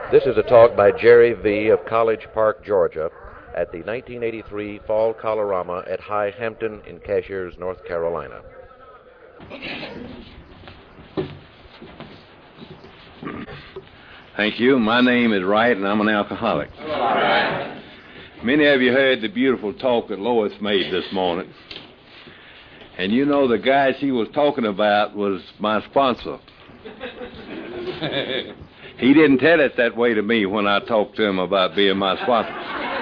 This is a talk by Jerry V. of College Park, Georgia, at the 1983 Fall Colorama at High Hampton in Cashiers, North Carolina. Thank you. My name is Wright, and I'm an alcoholic. All right. Many of you heard the beautiful talk that Lois made this morning. And you know the guy she was talking about was my sponsor. He didn't tell it that way to me when I talked to him about being my sponsor.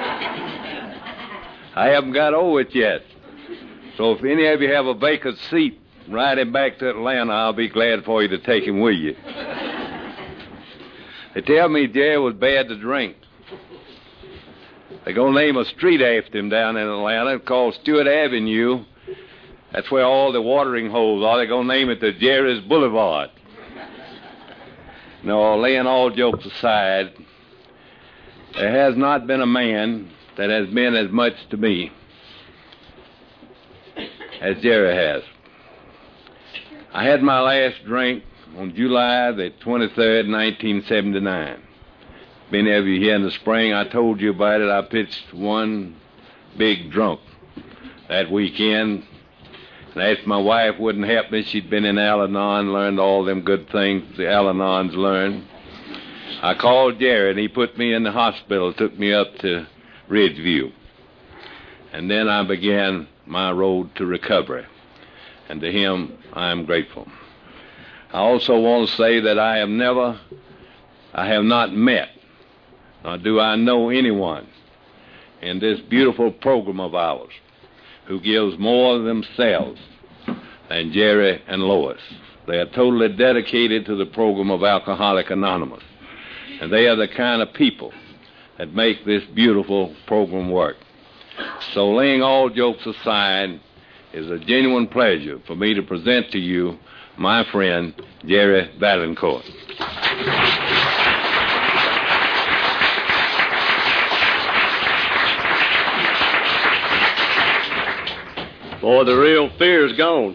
I haven't got over it yet. So if any of you have a vacant seat riding back to Atlanta, I'll be glad for you to take him with you. They tell me Jerry was bad to drink. They're going to name a street after him down in Atlanta called Stewart Avenue. That's where all the watering holes are. They're going to name it the Jerry's Boulevard. No, laying all jokes aside, there has not been a man that has meant as much to me as Jerry has. I had my last drink on July the 23rd, 1979. Many of you here in the spring, I told you about it. I pitched one big drunk that weekend. And I asked my wife wouldn't help me. She'd been in Al-Anon, learned all them good things the Al-Anons learn. I called Jerry, and he put me in the hospital, took me up to Ridgeview. And then I began my road to recovery. And to him, I am grateful. I also want to say that I have not met, nor do I know anyone in this beautiful program of ours who gives more of themselves than Jerry and Lois. They are totally dedicated to the program of Alcoholics Anonymous. And they are the kind of people that make this beautiful program work. So laying all jokes aside, it's a genuine pleasure for me to present to you my friend, Jerry Vaillancourt. Boy, the real fear is gone.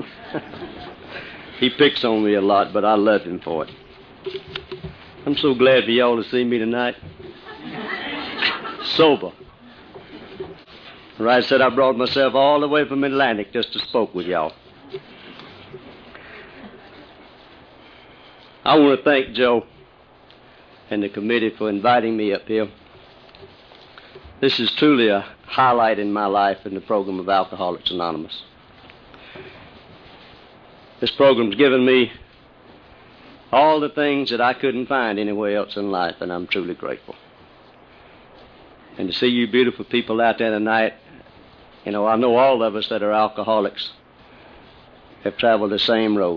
He picks on me a lot, but I love him for it. I'm so glad for y'all to see me tonight. Sober. Right, said I brought myself all the way from Atlantic just to spoke with y'all. I want to thank Joe and the committee for inviting me up here. This is truly a highlight in my life in the program of Alcoholics Anonymous. This program's given me all the things that I couldn't find anywhere else in life, and I'm truly grateful. And to see you beautiful people out there tonight, you know, I know all of us that are alcoholics have traveled the same road.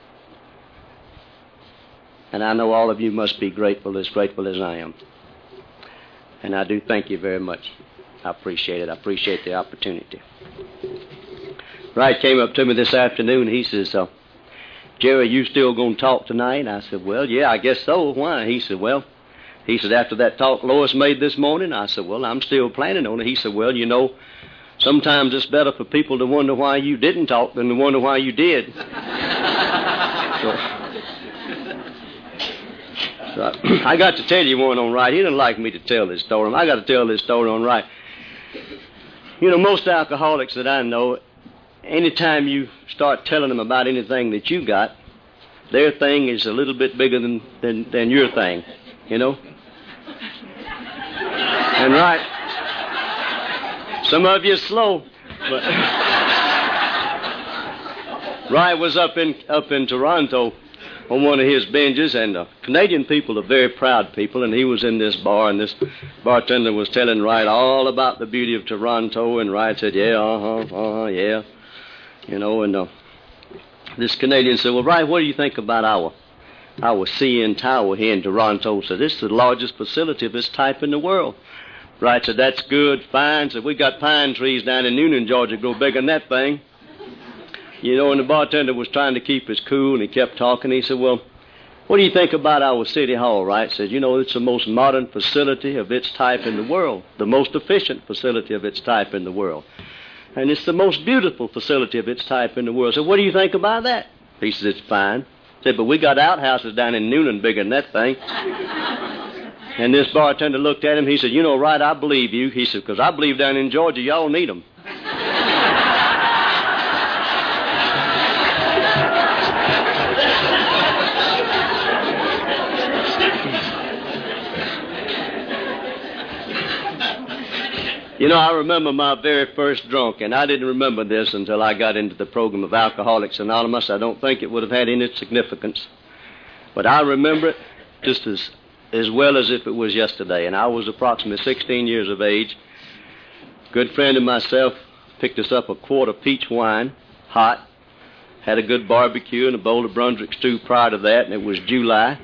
And I know all of you must be grateful as I am. And I do thank you very much. I appreciate it. I appreciate the opportunity. Wright came up to me this afternoon. He says, Jerry, you still going to talk tonight? I said, well, yeah, I guess so. Why? He said, after that talk Lois made this morning, I said, well, I'm still planning on it. He said, well, you know, sometimes it's better for people to wonder why you didn't talk than to wonder why you did. So I got to tell you one on Wright. He didn't like me to tell this story. I got to tell this story on Wright. You know, most alcoholics that I know, anytime you start telling them about anything that you got, their thing is a little bit bigger than your thing, you know? And Wright, some of you are slow, but Wright was up in Toronto on one of his binges, and Canadian people are very proud people, and he was in this bar, and this bartender was telling Wright all about the beauty of Toronto, and Wright said, yeah. You know, and this Canadian said, well, Wright, what do you think about our CN Tower here in Toronto? Said, this is the largest facility of its type in the world. Wright said, that's good, fine. Said, we got pine trees down in Noonan, Georgia, grow bigger than that thing. You know, and the bartender was trying to keep his cool, and he kept talking. He said, well, what do you think about our city hall, Wright? Said, you know, it's the most modern facility of its type in the world, the most efficient facility of its type in the world. And it's the most beautiful facility of its type in the world. So what do you think about that? He said, it's fine. Said, but we got outhouses down in Noonan bigger than that thing. And this bartender looked at him. He said, "You know, right, I believe you." He said, "Because I believe down in Georgia y'all need them." You know, I remember my very first drunk, and I didn't remember this until I got into the program of Alcoholics Anonymous. I don't think it would have had any significance. But I remember it just as well as if it was yesterday. And I was approximately 16 years of age. A good friend of myself picked us up a quart of peach wine, hot, had a good barbecue and a bowl of Brunswick stew prior to that, and it was July.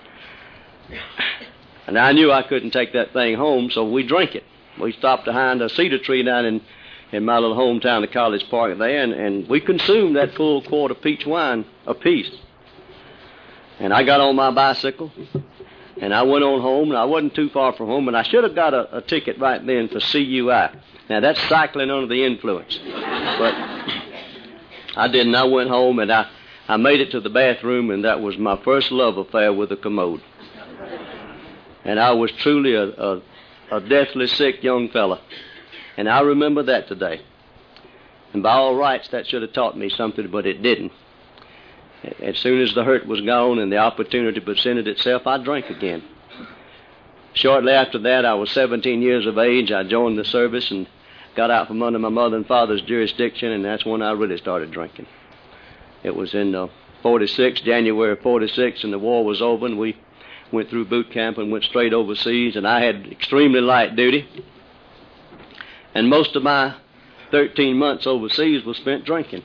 And I knew I couldn't take that thing home, so we drank it. We stopped behind a cedar tree down in my little hometown of College Park there, and we consumed that full quart of peach wine apiece. And I got on my bicycle, and I went on home, and I wasn't too far from home, and I should have got a ticket right then for CUI. Now, that's cycling under the influence. But I didn't. I went home, and I made it to the bathroom, and that was my first love affair with a commode. And I was truly a deathly sick young fella. And I remember that today. And by all rights, that should have taught me something, but it didn't. As soon as the hurt was gone and the opportunity presented itself, I drank again. Shortly after that, I was 17 years of age. I joined the service and got out from under my mother and father's jurisdiction, and that's when I really started drinking. It was in 46, January 46, and the war was over, and we went through boot camp and went straight overseas, and I had extremely light duty. And most of my 13 months overseas was spent drinking.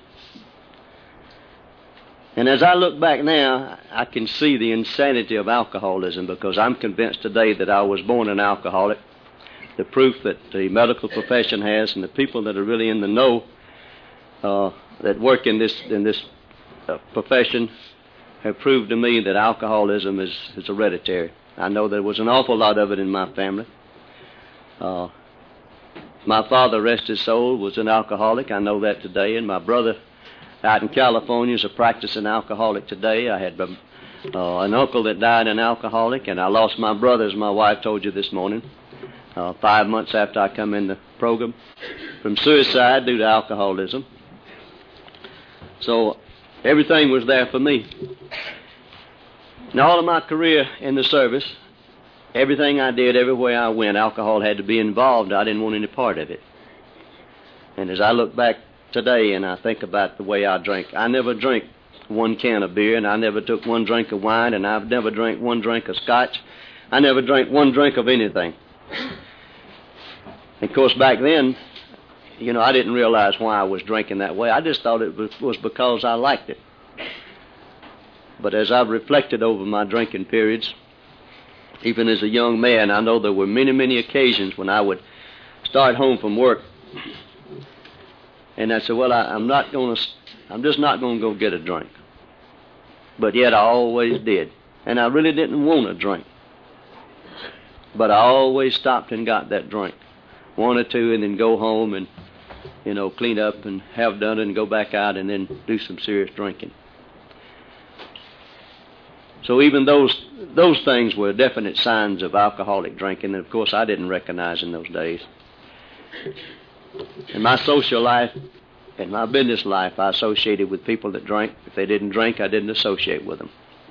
And as I look back now, I can see the insanity of alcoholism, because I'm convinced today that I was born an alcoholic. The proof that the medical profession has, and the people that are really in the know that work in this profession, have proved to me that alcoholism is hereditary. I know there was an awful lot of it in my family. My father, rest his soul, was an alcoholic. I know that today. And my brother out in California is a practicing alcoholic today. I had an uncle that died an alcoholic, and I lost my brother, as my wife told you this morning, 5 months after I come in the program, from suicide due to alcoholism. So everything was there for me. In all of my career in the service, everything I did, everywhere I went, alcohol had to be involved. I didn't want any part of it. And as I look back today and I think about the way I drank, I never drank one can of beer, and I never took one drink of wine, and I've never drank one drink of scotch. I never drank one drink of anything. Of course, back then, you know, I didn't realize why I was drinking that way. I just thought it was because I liked it. But as I've reflected over my drinking periods, even as a young man, I know there were many, many occasions when I would start home from work, and I said, well, I'm just not going to go get a drink. But yet I always did. And I really didn't want a drink. But I always stopped and got that drink. One or two, and then go home and, you know, clean up and have done it and go back out and then do some serious drinking. So even those things were definite signs of alcoholic drinking, and of course I didn't recognize in those days. In my social life, in my business life, I associated with people that drank. If they didn't drink, I didn't associate with them.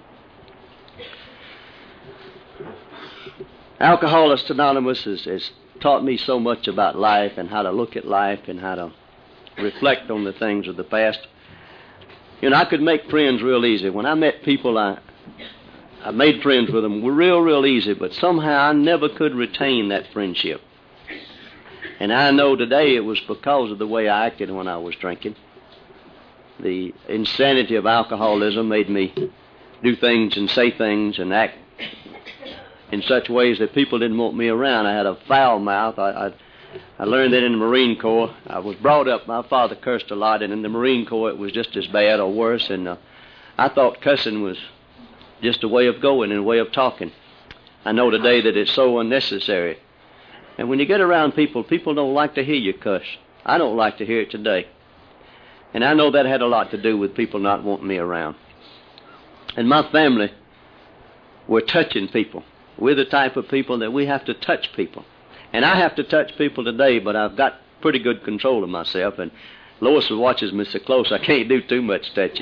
Alcoholics Anonymous has taught me so much about life and how to look at life and how to reflect on the things of the past. You know, I could make friends real easy. When I met people, I made friends with them real easy, but somehow I never could retain that friendship. And I know today it was because of the way I acted when I was drinking. The insanity of alcoholism made me do things and say things and act in such ways that people didn't want me around. I had a foul mouth. I learned that in the Marine Corps. I was brought up, my father cursed a lot, and in the Marine Corps it was just as bad or worse, and I thought cussing was just a way of going and a way of talking. I know today that it's so unnecessary. And when you get around people, people don't like to hear you cuss. I don't like to hear it today. And I know that had a lot to do with people not wanting me around. And my family were touching people. We're the type of people that we have to touch people. And I have to touch people today, but I've got pretty good control of myself. And Lois watches me so close, I can't do too much touching.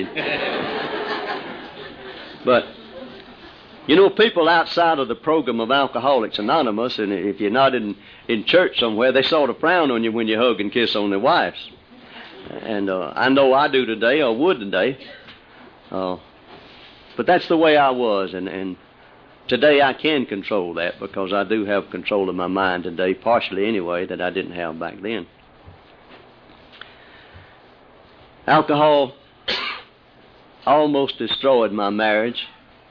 But, you know, people outside of the program of Alcoholics Anonymous, and if you're not in church somewhere, they sort of frown on you when you hug and kiss on their wives. And I know I do today, or would today. But that's the way I was, and today I can control that because I do have control of my mind today, partially anyway, that I didn't have back then. Alcohol almost destroyed my marriage.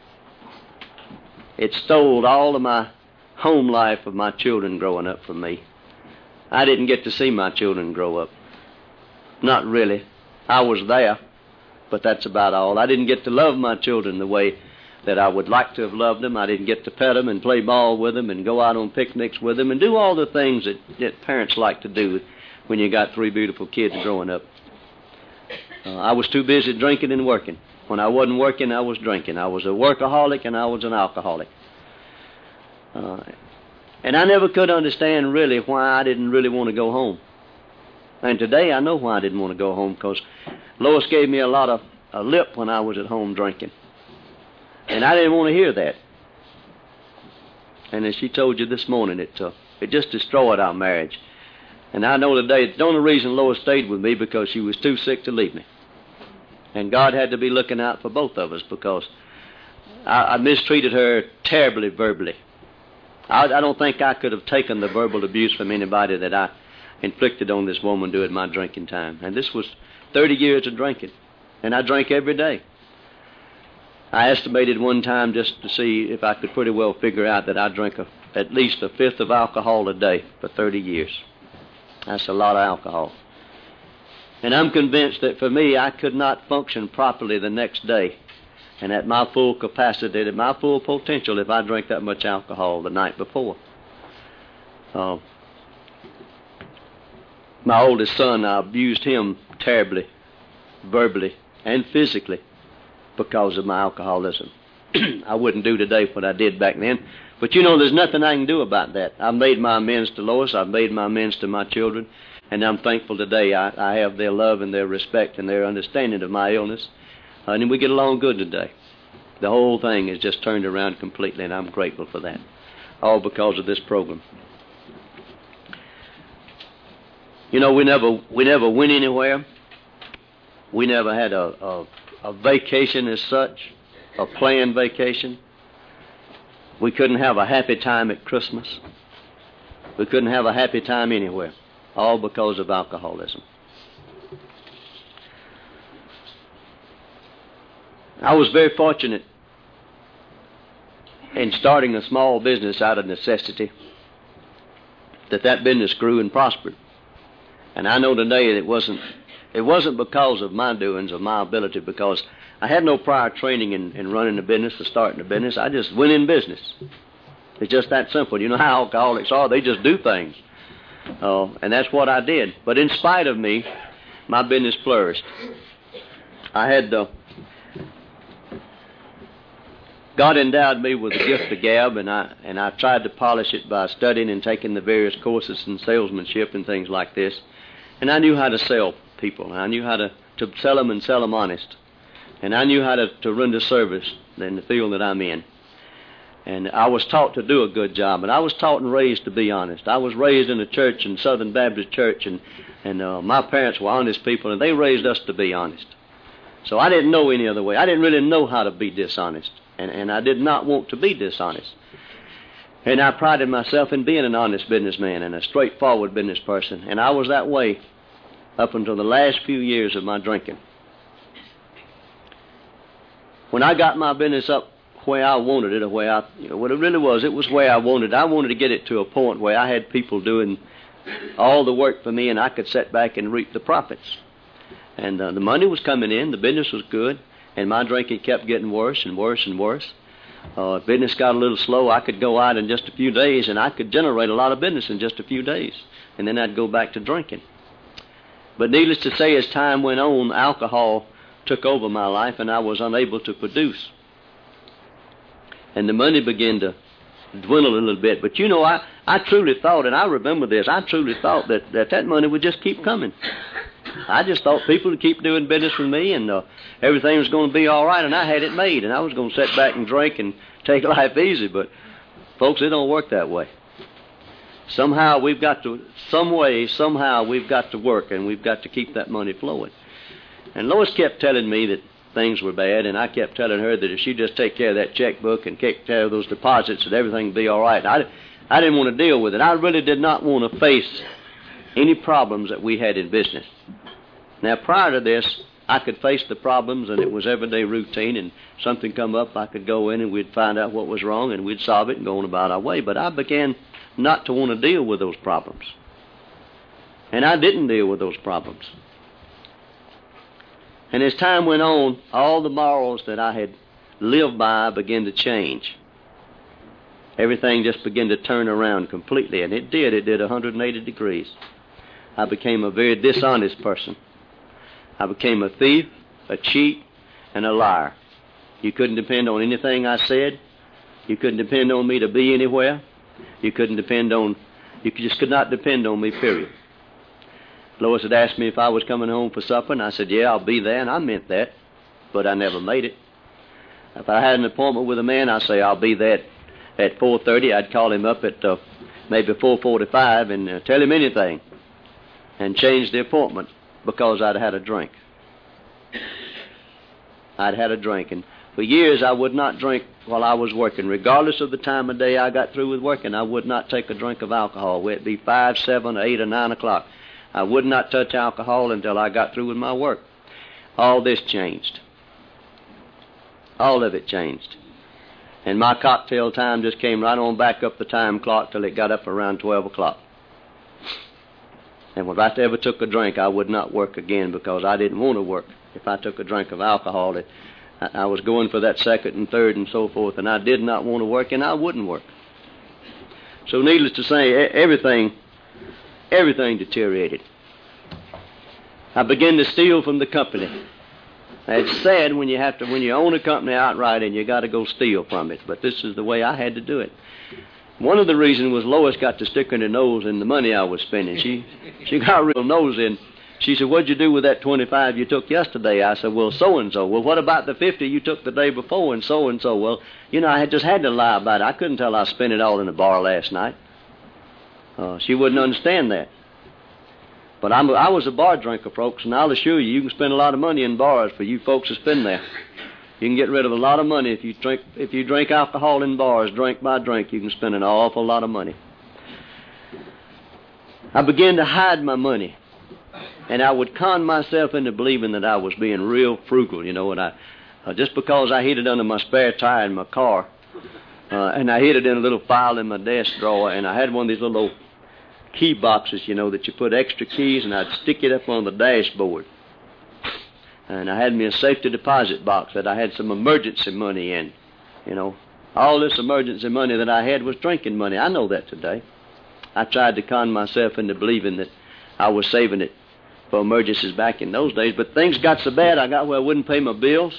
It stole all of my home life of my children growing up from me. I didn't get to see my children grow up. Not really. I was there, but that's about all. I didn't get to love my children the way that I would like to have loved them. I didn't get to pet them and play ball with them and go out on picnics with them and do all the things that parents like to do when you got three beautiful kids growing up. I was too busy drinking and working. When I wasn't working, I was drinking. I was a workaholic and I was an alcoholic. And I never could understand really why I didn't really want to go home. And today I know why I didn't want to go home, because Lois gave me a lot of lip when I was at home drinking. And I didn't want to hear that. And as she told you this morning, it just destroyed our marriage. And I know today the only reason Lois stayed with me because she was too sick to leave me. And God had to be looking out for both of us because I mistreated her terribly verbally. I don't think I could have taken the verbal abuse from anybody that I inflicted on this woman during my drinking time. And this was 30 years of drinking. And I drank every day. I estimated one time just to see if I could pretty well figure out that I drank at least a fifth of alcohol a day for 30 years. That's a lot of alcohol. And I'm convinced that for me, I could not function properly the next day and at my full capacity, at my full potential, if I drank that much alcohol the night before. My oldest son, I abused him terribly, verbally and physically, because of my alcoholism. I wouldn't do today what I did back then. But you know, there's nothing I can do about that. I've made my amends to Lois. I've made my amends to my children. And I'm thankful today I have their love and their respect and their understanding of my illness. And we get along good today. The whole thing is just turned around completely, and I'm grateful for that. All because of this program. You know, we never went anywhere. We never had a vacation as such, a planned vacation. We couldn't have a happy time at Christmas. We couldn't have a happy time anywhere, all because of alcoholism. I was very fortunate in starting a small business out of necessity, that business grew and prospered. And I know today that it wasn't because of my doings or my ability, because I had no prior training in running a business or starting a business. I just went in business. It's just that simple. You know how alcoholics are. They just do things. And that's what I did. But in spite of me, my business flourished. I had God endowed me with the gift of gab, and I tried to polish it by studying and taking the various courses in salesmanship and things like this. And I knew how to sell people. I knew how to sell them and sell them honest. And I knew how to render service in the field that I'm in. And I was taught to do a good job, and I was taught and raised to be honest. I was raised in a church, in Southern Baptist Church, and my parents were honest people, and they raised us to be honest. So I didn't know any other way. I didn't really know how to be dishonest, and I did not want to be dishonest. And I prided myself in being an honest businessman and a straightforward business person, and I was that way up until the last few years of my drinking. When I got my business up where I wanted it, or where what it really was, it was where I wanted. I wanted to get it to a point where I had people doing all the work for me, and I could sit back and reap the profits. And the money was coming in, the business was good, and my drinking kept getting worse and worse and worse. If business got a little slow, I could go out in just a few days, and I could generate a lot of business in just a few days, and then I'd go back to drinking. But needless to say, as time went on, alcohol took over my life, and I was unable to produce. And the money began to dwindled a little bit. But, you know, I truly thought, and I remember this, I truly thought that money would just keep coming. I just thought people would keep doing business with me, and everything was going to be all right, and I had it made, and I was going to sit back and drink and take life easy. But, folks, it don't work that way. Somehow we've got to, somehow we've got to work, and we've got to keep that money flowing. And Lois kept telling me that things were bad, and I kept telling her that if she'd just take care of that checkbook and take care of those deposits, that everything would be all right. And I didn't want to deal with it. I really did not want to face any problems that we had in business. Now, prior to this, I could face the problems, and it was everyday routine, and something come up, I could go in, and we'd find out what was wrong, and we'd solve it and go on about our way. But I began not to want to deal with those problems. And I didn't deal with those problems. And as time went on, all the morals that I had lived by began to change. Everything just began to turn around completely, and it did. It did 180 degrees. I became a very dishonest person. I became a thief, a cheat, and a liar. You couldn't depend on anything I said. You couldn't depend on me to be anywhere. You just could not depend on me, period. Lois had asked me if I was coming home for supper, and I said, yeah, I'll be there, and I meant that, but I never made it. If I had an appointment with a man, I'd say, I'll be there at 4:30. I'd call him up at maybe 4:45 and tell him anything and change the appointment because I'd had a drink. I'd had a drink, and for years I would not drink while I was working. Regardless of the time of day I got through with working, I would not take a drink of alcohol, whether it be 5, 7, 8, or 9 o'clock. I would not touch alcohol until I got through with my work. All this changed. All of it changed. And my cocktail time just came right on back up the time clock till it got up around 12 o'clock. And when I ever took a drink, I would not work again because I didn't want to work. If I took a drink of alcohol, I was going for that second and third and so forth, and I did not want to work, and I wouldn't work. So needless to say, everything deteriorated. I began to steal from the company. It's sad when you own a company outright and you got to go steal from it, but this is the way I had to do it. One of the reasons was Lois got to stick her nose in the money I was spending. She got a real nose in. She said, what'd you do with that 25 you took yesterday? I said, well, so-and-so. Well, what about the 50 you took the day before and so-and-so? Well, you know, I just had to lie about it. I couldn't tell I spent it all in the bar last night. She wouldn't understand that. But I was a bar drinker, folks, and I'll assure you, you can spend a lot of money in bars for you folks that spend there. You can get rid of a lot of money if you drink alcohol in bars, drink by drink. You can spend an awful lot of money. I began to hide my money, and I would con myself into believing that I was being real frugal, you know. And I just because I hid it under my spare tire in my car, and I hid it in a little file in my desk drawer, and I had one of these little key boxes, you know, that you put extra keys, and I'd stick it up on the dashboard. And I had me a safety deposit box that I had some emergency money in, you know. All this emergency money that I had was drinking money. I know that today. I tried to con myself into believing that I was saving it for emergencies back in those days, but things got so bad I got where I wouldn't pay my bills.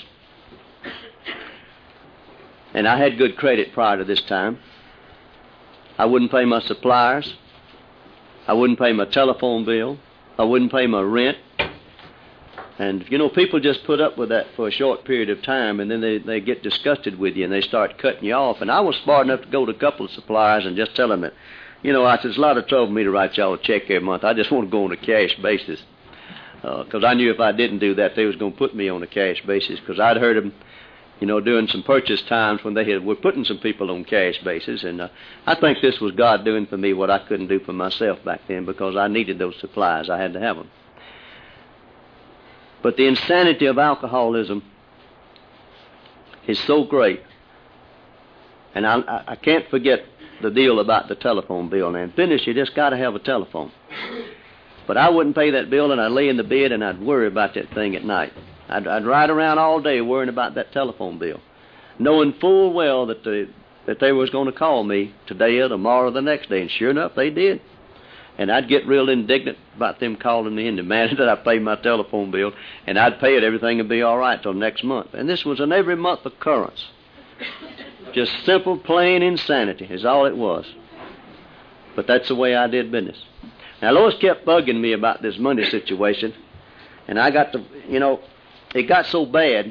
And I had good credit prior to this time. I wouldn't pay my suppliers. I wouldn't pay my telephone bill. I wouldn't pay my rent. And, you know, people just put up with that for a short period of time, and then they get disgusted with you, and they start cutting you off. And I was smart enough to go to a couple of suppliers and just tell them that, you know, it's a lot of trouble for me to write y'all a check every month. I just want to go on a cash basis. Because I knew if I didn't do that, they was going to put me on a cash basis, because I'd heard them, you know, doing some purchase times when they were putting some people on cash basis. And I think this was God doing for me what I couldn't do for myself back then, because I needed those supplies. I had to have them. But the insanity of alcoholism is so great. And I can't forget the deal about the telephone bill. Now, in business, you just got to have a telephone. But I wouldn't pay that bill, and I'd lay in the bed, and I'd worry about that thing at night. I'd ride around all day worrying about that telephone bill, knowing full well that they was going to call me today or tomorrow or the next day. And sure enough, they did. And I'd get real indignant about them calling me and demanding that I pay my telephone bill, and I'd pay it, everything would be all right till next month. And this was an every month occurrence. Just simple, plain insanity is all it was. But that's the way I did business. Now, Lois kept bugging me about this money situation, and I got to, it got so bad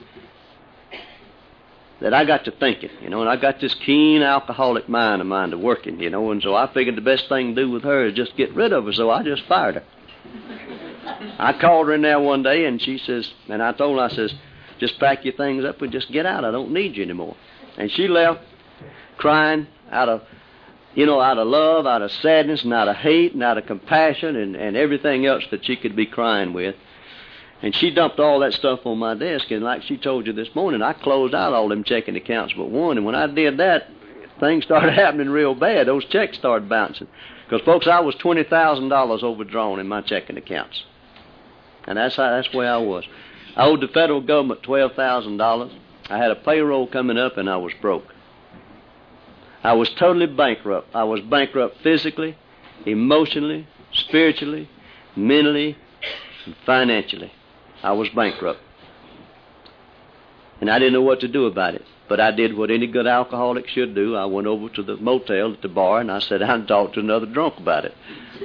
that I got to thinking, and I got this keen alcoholic mind of mine to working, and so I figured the best thing to do with her is just get rid of her, so I just fired her. I called her in there one day, and she says, and I told her, I says, just pack your things up and just get out. I don't need you anymore. And she left crying out of love, out of sadness, and out of hate, and out of compassion, and everything else that she could be crying with. And she dumped all that stuff on my desk, and like she told you this morning, I closed out all them checking accounts but one, and when I did that, things started happening real bad. Those checks started bouncing. Because, folks, I was $20,000 overdrawn in my checking accounts. And that's where I was. I owed the federal government $12,000. I had a payroll coming up, and I was broke. I was totally bankrupt. I was bankrupt physically, emotionally, spiritually, mentally, and financially. I was bankrupt. And I didn't know what to do about it. But I did what any good alcoholic should do. I went over to the motel at the bar, and I sat down and talked to another drunk about it.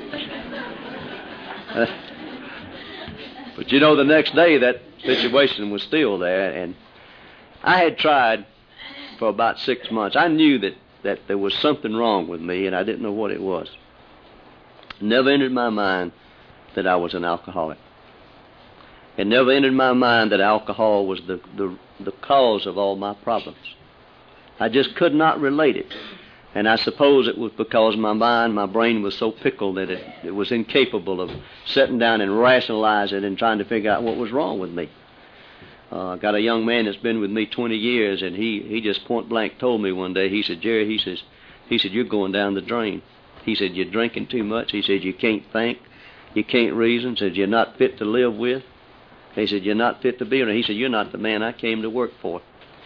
But the next day that situation was still there, and I had tried for about 6 months. I knew that there was something wrong with me, and I didn't know what it was. It never entered my mind that I was an alcoholic. It never entered my mind that alcohol was the cause of all my problems. I just could not relate it. And I suppose it was because my brain was so pickled that it was incapable of sitting down and rationalizing and trying to figure out what was wrong with me. I got a young man that's been with me 20 years, and he just point blank told me one day, he said, Jerry, he said, you're going down the drain. He said, you're drinking too much. He said, you can't think. You can't reason. He said, you're not fit to live with. He said, you're not fit to be around. He said, you're not the man I came to work for.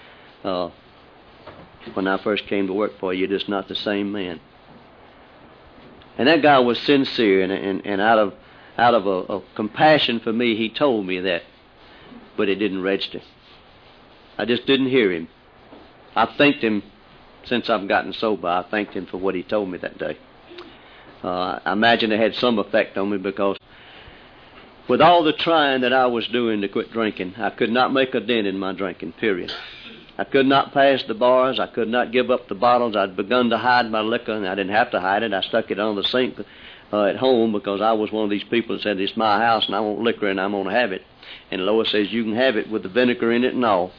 When I first came to work for you, you're just not the same man. And that guy was sincere, and out of a compassion for me, he told me that. But it didn't register. I just didn't hear him. I thanked him since I've gotten sober. I thanked him for what he told me that day. I imagine it had some effect on me because with all the trying that I was doing to quit drinking, I could not make a dent in my drinking, period. I could not pass the bars. I could not give up the bottles. I'd begun to hide my liquor, and I didn't have to hide it. I stuck it on the sink at home because I was one of these people that said, it's my house, and I want liquor, and I'm going to have it. And Lois says, you can have it with the vinegar in it and all.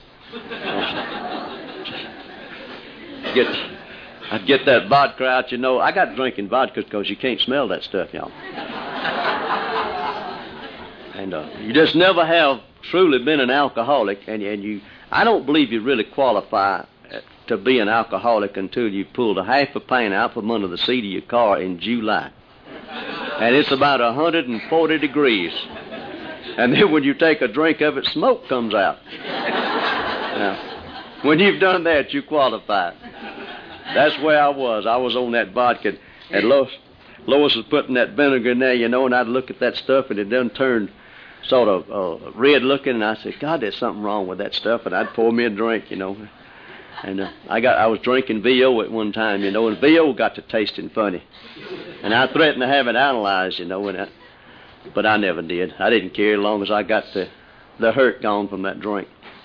I'd get that vodka out, I got drinking vodka because you can't smell that stuff, y'all. And you just never have truly been an alcoholic, and I don't believe you really qualify to be an alcoholic until you pulled a half a pint out from under the seat of your car in July. And it's about 140 degrees. And then when you take a drink of it, smoke comes out. Now, when you've done that, you qualify. That's where I was. I was on that vodka, and Lois was putting that vinegar in there, and I'd look at that stuff, and it done turned sort of red looking, and I said, God, there's something wrong with that stuff, and I'd pour me a drink, And I was drinking VO at one time, and VO got to tasting funny. And I threatened to have it analyzed, but I never did. I didn't care as long as I got the hurt gone from that drink.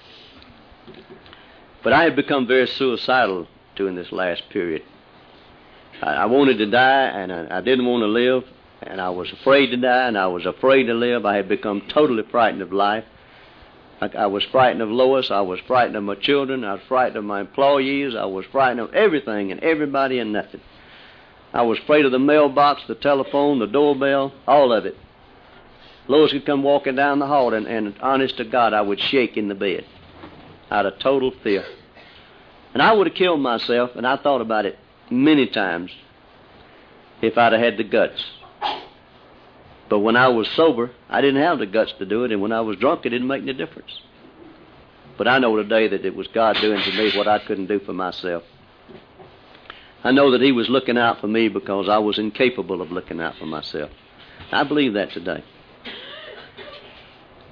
But I had become very suicidal during this last period. I wanted to die, and I didn't want to live, and I was afraid to die, and I was afraid to live. I had become totally frightened of life. I was frightened of Lois. I was frightened of my children. I was frightened of my employees. I was frightened of everything and everybody and nothing. I was afraid of the mailbox, the telephone, the doorbell, all of it. Lois could come walking down the hall, and honest to God, I would shake in the bed out of total fear. And I would have killed myself, and I thought about it many times if I'd have had the guts. But when I was sober, I didn't have the guts to do it, and when I was drunk, it didn't make any difference. But I know today that it was God doing for me what I couldn't do for myself. I know that He was looking out for me because I was incapable of looking out for myself. I believe that today.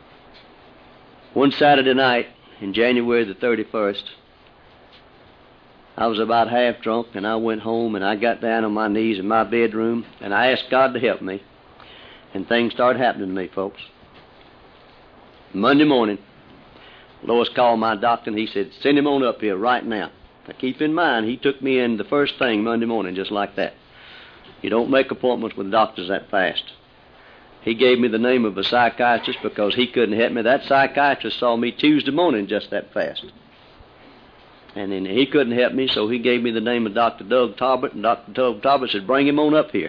One Saturday night in January the 31st, I was about half drunk, and I went home, and I got down on my knees in my bedroom, and I asked God to help me. And things started happening to me, folks. Monday morning, Lois called my doctor, and he said, send him on up here right now. Now, keep in mind, he took me in the first thing Monday morning, just like that. You don't make appointments with doctors that fast. He gave me the name of a psychiatrist because he couldn't help me. That psychiatrist saw me Tuesday morning just that fast. And then he couldn't help me, so he gave me the name of Dr. Doug Talbot, and Dr. Doug Talbot said, bring him on up here.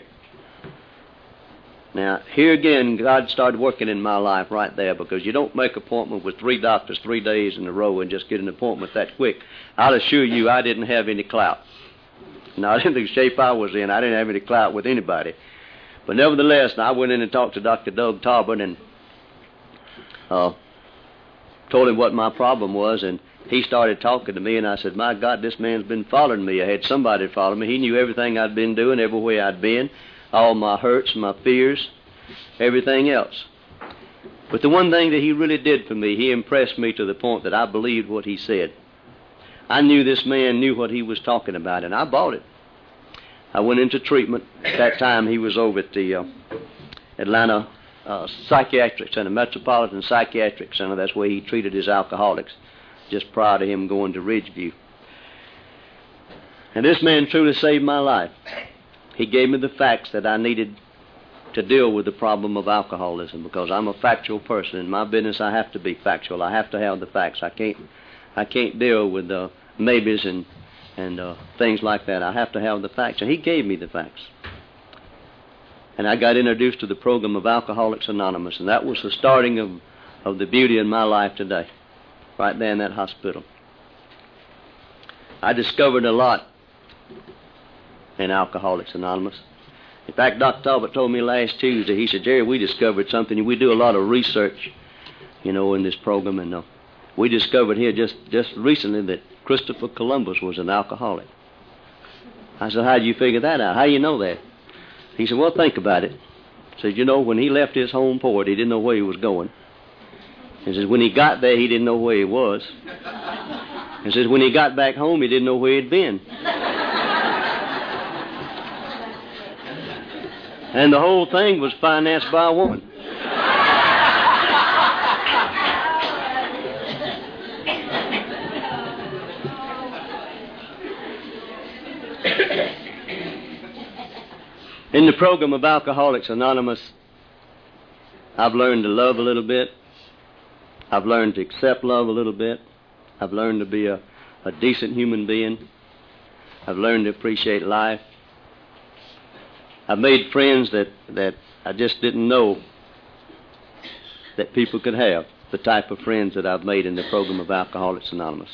Now, here again, God started working in my life right there, because you don't make appointment with 3 doctors 3 days in a row and just get an appointment that quick. I'll assure you I didn't have any clout. Not in the shape I was in. I didn't have any clout with anybody. But nevertheless, I went in and talked to Dr. Doug Talbot and told him what my problem was, and he started talking to me, and I said, my God, this man's been following me. I had somebody follow me. He knew everything I'd been doing, everywhere I'd been, all my hurts, my fears, everything else. But the one thing that he really did for me, he impressed me to the point that I believed what he said. I knew this man knew what he was talking about, and I bought it. I went into treatment. At that time, he was over at the Atlanta Psychiatric Center, Metropolitan Psychiatric Center. That's where he treated his alcoholics, just prior to him going to Ridgeview. And this man truly saved my life. He gave me the facts that I needed to deal with the problem of alcoholism, because I'm a factual person. In my business, I have to be factual. I have to have the facts. I can't deal with maybes and things like that. I have to have the facts. And he gave me the facts. And I got introduced to the program of Alcoholics Anonymous, and that was the starting of the beauty in my life today, right there in that hospital. I discovered a lot in Alcoholics Anonymous. In fact, Dr. Talbot told me last Tuesday, he said, Jerry, we discovered something. We do a lot of research, in this program, and we discovered here just recently that Christopher Columbus was an alcoholic. I said, how do you figure that out? How do you know that? He said, well, think about it. He said, when he left his home port, he didn't know where he was going. He says, when he got there, he didn't know where he was. He says, when he got back home, he didn't know where he'd been. And the whole thing was financed by a woman. In the program of Alcoholics Anonymous, I've learned to love a little bit. I've learned to accept love a little bit. I've learned to be a decent human being. I've learned to appreciate life. I've made friends that I just didn't know that people could have, the type of friends that I've made in the program of Alcoholics Anonymous.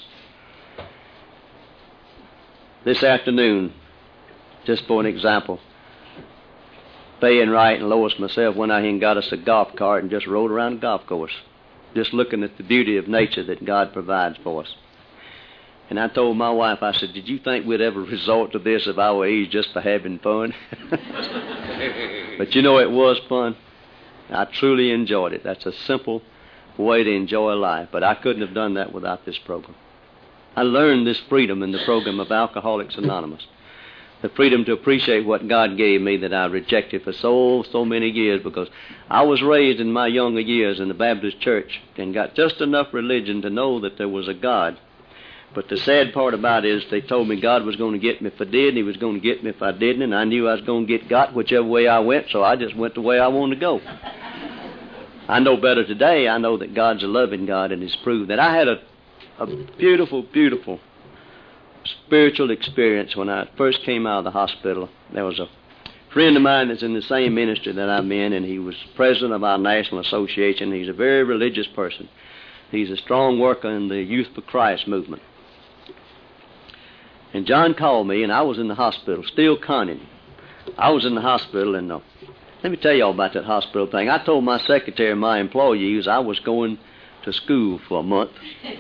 This afternoon, just for an example, Fay and Wright and Lois and myself went out here and got us a golf cart and just rode around the golf course, just looking at the beauty of nature that God provides for us. And I told my wife, I said, did you think we'd ever resort to this of our age just for having fun? But it was fun. I truly enjoyed it. That's a simple way to enjoy life, but I couldn't have done that without this program. I learned this freedom in the program of Alcoholics Anonymous. The freedom to appreciate what God gave me that I rejected for so many years, because I was raised in my younger years in the Baptist church and got just enough religion to know that there was a God. But the sad part about it is they told me God was going to get me if I did, and he was going to get me if I didn't, and I knew I was going to get got whichever way I went, so I just went the way I wanted to go. I know better today. I know that God's a loving God, and he's proved that. I had a beautiful, beautiful spiritual experience when I first came out of the hospital. There was a friend of mine that's in the same ministry that I'm in, and he was president of our national association. He's a very religious person. He's a strong worker in the Youth for Christ movement. And John called me, and I was in the hospital, still conning. I was in the hospital, and let me tell you all about that hospital thing. I told my secretary and my employees I was going to school for a month.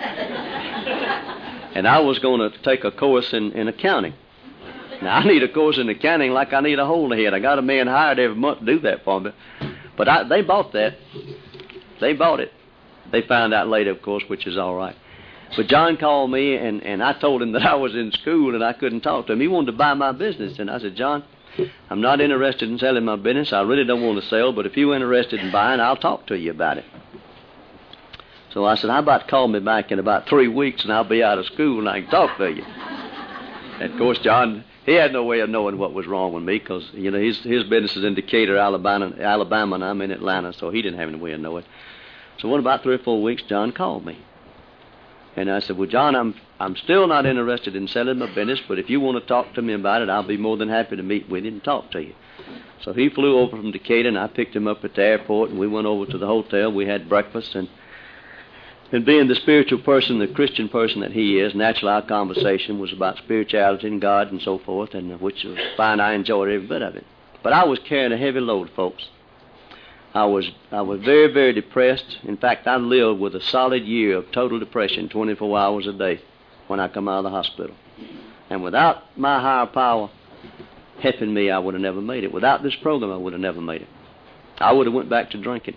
And I was going to take a course in accounting. Now, I need a course in accounting like I need a hole in the head. I got a man hired every month to do that for me. But they bought that. They bought it. They found out later, of course, which is all right. But John called me, and I told him that I was in school and I couldn't talk to him. He wanted to buy my business, and I said, John, I'm not interested in selling my business. I really don't want to sell, but if you're interested in buying, I'll talk to you about it. So I said, how about call me back in about 3 weeks, and I'll be out of school and I can talk to you. And, of course, John, he had no way of knowing what was wrong with me because, you know, his business is in Decatur, Alabama, and I'm in Atlanta, so he didn't have any way of knowing. So in about 3 or 4 weeks, John called me. And I said, well, John, I'm still not interested in selling my business, but if you want to talk to me about it, I'll be more than happy to meet with you and talk to you. So he flew over from Decatur, and I picked him up at the airport, and we went over to the hotel. We had breakfast, and being the spiritual person, the Christian person that he is, naturally our conversation was about spirituality and God and so forth, and which was fine. I enjoyed every bit of it. But I was carrying a heavy load, folks. I was very, very depressed. In fact, I lived with a solid year of total depression 24 hours a day when I come out of the hospital. And without my higher power helping me, I would have never made it. Without this program, I would have never made it. I would have went back to drinking.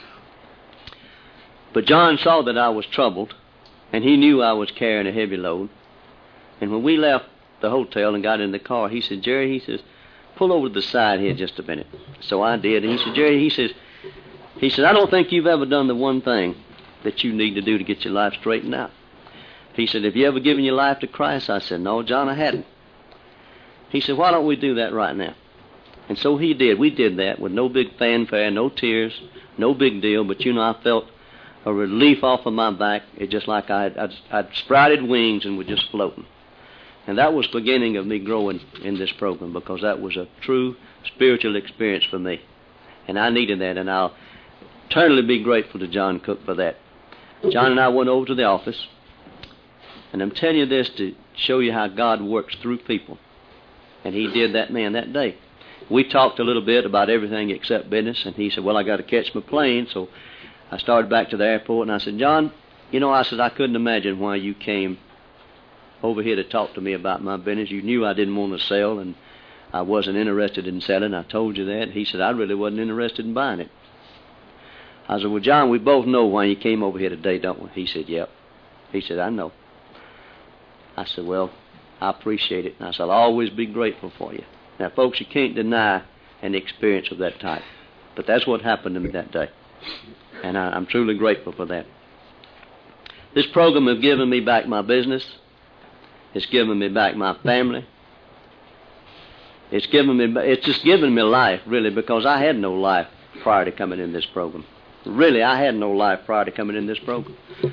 But John saw that I was troubled, and he knew I was carrying a heavy load. And when we left the hotel and got in the car, he said, Jerry, he says, pull over to the side here just a minute. So I did. And he said, Jerry, he says, I don't think you've ever done the one thing that you need to do to get your life straightened out. He said, have you ever given your life to Christ? I said, no, John, I hadn't. He said, why don't we do that right now? And so he did. We did that with no big fanfare, no tears, no big deal. But, you know, I felt a relief off of my back. It's just like I'd sprouted wings and was just floating. And that was the beginning of me growing in this program, because that was a true spiritual experience for me. And I needed that, and I'll eternally be grateful to John Cook for that. John and I went over to the office, and I'm telling you this to show you how God works through people. And he did that, man, that day. We talked a little bit about everything except business, and he said, well, I got to catch my plane, so I started back to the airport, and I said, John, you know, I said, I couldn't imagine why you came over here to talk to me about my business. You knew I didn't want to sell, and I wasn't interested in selling. I told you that. He said, I really wasn't interested in buying it. I said, well, John, we both know why you came over here today, don't we? He said, yep. He said, I know. I said, well, I appreciate it. And I said, I'll always be grateful for you. Now, folks, you can't deny an experience of that type. But that's what happened to me that day. And I'm truly grateful for that. This program has given me back my business. It's given me back my family. It's just given me life, really, because I had no life prior to coming in this program. Really, I had no life prior to coming in this program.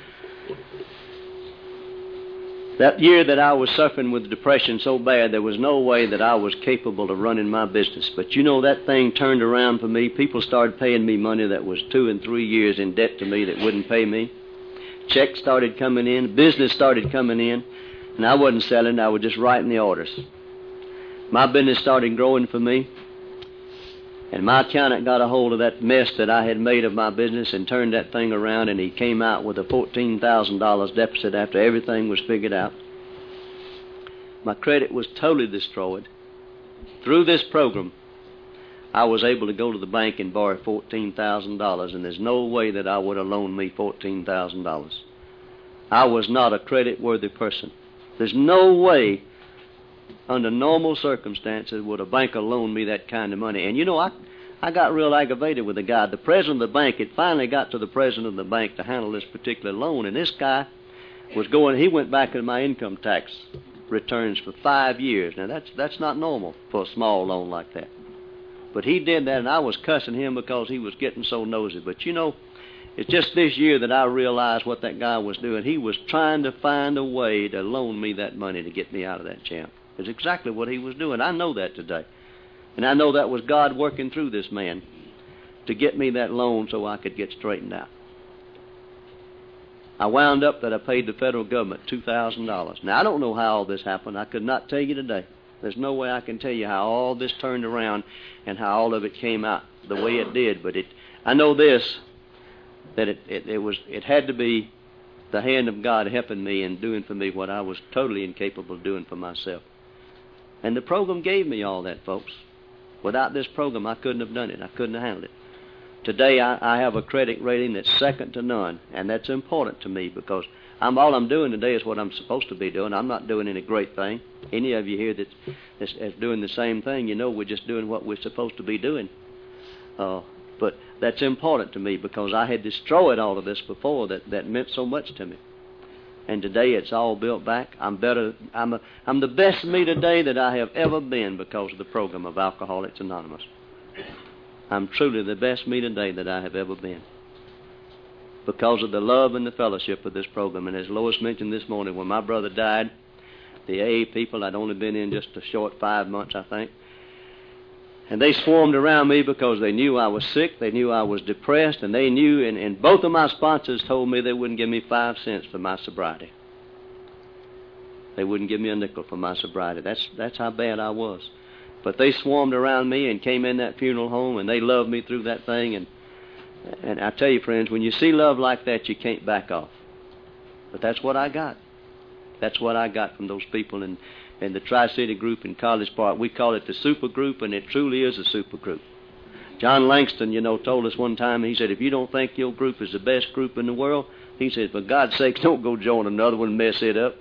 That year that I was suffering with depression so bad, there was no way that I was capable of running my business. But you know, that thing turned around for me. People started paying me money that was 2 and 3 years in debt to me that wouldn't pay me. Checks started coming in. Business started coming in. And I wasn't selling. I was just writing the orders. My business started growing for me. And my accountant got a hold of that mess that I had made of my business and turned that thing around, and he came out with a $14,000 deficit after everything was figured out. My credit was totally destroyed. Through this program, I was able to go to the bank and borrow $14,000, and there's no way that I would have loaned me $14,000. I was not a credit-worthy person. There's no way under normal circumstances would a banker loan me that kind of money. And you know, I got real aggravated with the guy. The president of the bank, it finally got to the president of the bank to handle this particular loan, and this guy he went back in my income tax returns for 5 years. Now that's not normal for a small loan like that. But he did that, and I was cussing him because he was getting so nosy. But you know, it's just this year that I realized what that guy was doing. He was trying to find a way to loan me that money to get me out of that jam. It's exactly what he was doing. I know that today. And I know that was God working through this man to get me that loan so I could get straightened out. I wound up that I paid the federal government $2,000. Now, I don't know how all this happened. I could not tell you today. There's no way I can tell you how all this turned around and how all of it came out the way it did. But I know this, that it had to be the hand of God helping me and doing for me what I was totally incapable of doing for myself. And the program gave me all that, folks. Without this program, I couldn't have done it. I couldn't have handled it. Today I have a credit rating that's second to none, and that's important to me because all I'm doing today is what I'm supposed to be doing. I'm not doing any great thing. Any of you here that's doing the same thing, you know we're just doing what we're supposed to be doing. But that's important to me because I had destroyed all of this before that meant so much to me. And today it's all built back. I'm the best me today that I have ever been because of the program of Alcoholics Anonymous. I'm truly the best me today that I have ever been because of the love and the fellowship of this program. And as Lois mentioned this morning, when my brother died, the AA people, I'd only been in just a short 5 months, I think, and they swarmed around me because they knew I was sick, they knew I was depressed, and they knew, and both of my sponsors told me they wouldn't give me 5 cents for my sobriety. They wouldn't give me a nickel for my sobriety. That's how bad I was. But they swarmed around me and came in that funeral home, and they loved me through that thing. And I tell you, friends, when you see love like that, you can't back off. But that's what I got. That's what I got from those people in the Tri-City group in College Park. We call it the super group, and it truly is a super group. John Langston, told us one time, he said, if you don't think your group is the best group in the world, he said, for God's sakes, don't go join another one and mess it up.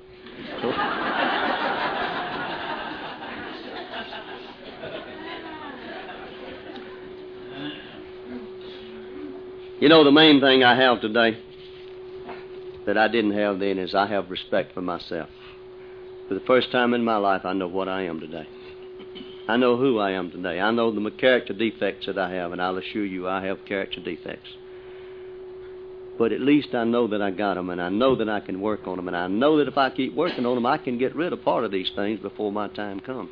The main thing I have today that I didn't have then is I have respect for myself. For the first time in my life, I know what I am today. I know who I am today. I know the character defects that I have, and I'll assure you I have character defects. But at least I know that I got them, and I know that I can work on them, and I know that if I keep working on them, I can get rid of part of these things before my time comes.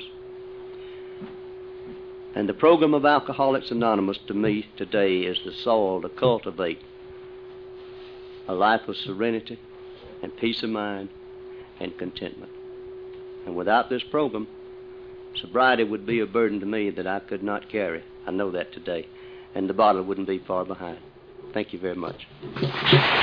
And the program of Alcoholics Anonymous to me today is the soil to cultivate a life of serenity and peace of mind and contentment. And without this program, sobriety would be a burden to me that I could not carry. I know that today. And the bottle wouldn't be far behind. Thank you very much.